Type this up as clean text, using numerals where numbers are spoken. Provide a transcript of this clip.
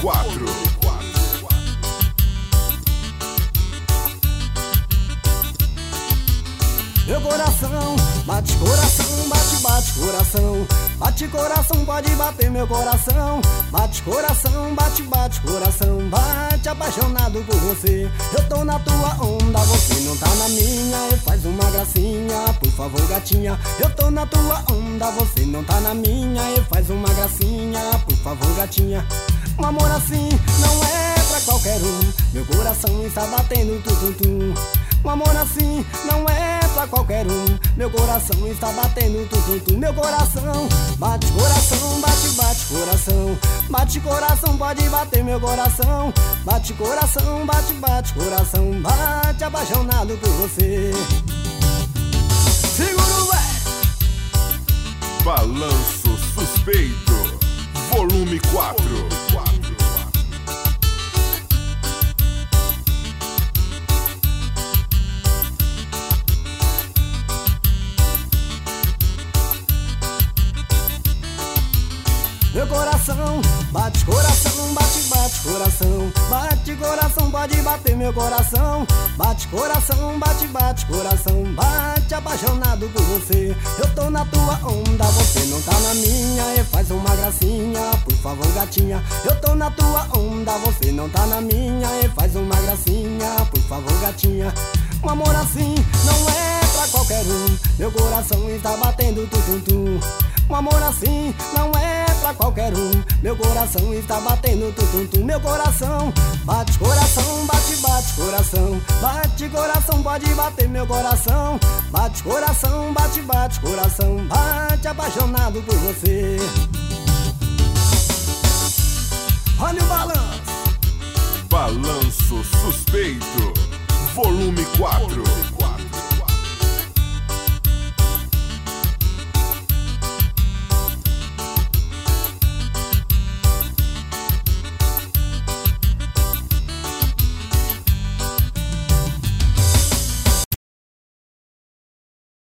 4. Meu coração, bate coração, bate, bate coração. Bate coração, pode bater meu coração. Bate coração, bate, bate coração. Bate apaixonado por você. Eu tô na tua onda, você não tá na minha. E faz uma gracinha, por favor gatinha. Eu tô na tua onda, você não tá na minha. E faz uma gracinha, por favor gatinha. Um amor assim não é pra qualquer um. Meu coração está batendo tum-tum-tum. Um amor assim não é pra qualquer um. Meu coração está batendo tum-tum-tum. Meu coração, bate coração, bate, bate coração. Bate coração, pode bater meu coração. Bate coração, bate, bate coração. Bate apaixonado por você. Segura o Balanço Suspeito, volume 4. Meu coração, bate coração, bate, bate coração. Bate coração, pode bater meu coração. Bate coração, bate, bate coração. Bate apaixonado por você. Eu tô na tua onda, você não tá na minha. E faz uma gracinha, por favor gatinha. Eu tô na tua onda, você não tá na minha. E faz uma gracinha, por favor gatinha. Um amor assim não é pra qualquer um. Meu coração está batendo tum-tum-tum. Um amor assim não é pra qualquer um. Meu coração está batendo tum-tum-tum. Meu coração, bate coração, bate, bate coração. Bate coração, pode bater meu coração. Bate coração, bate, bate coração. Bate apaixonado por você. Olha o balanço. Balanço Suspeito, volume 4.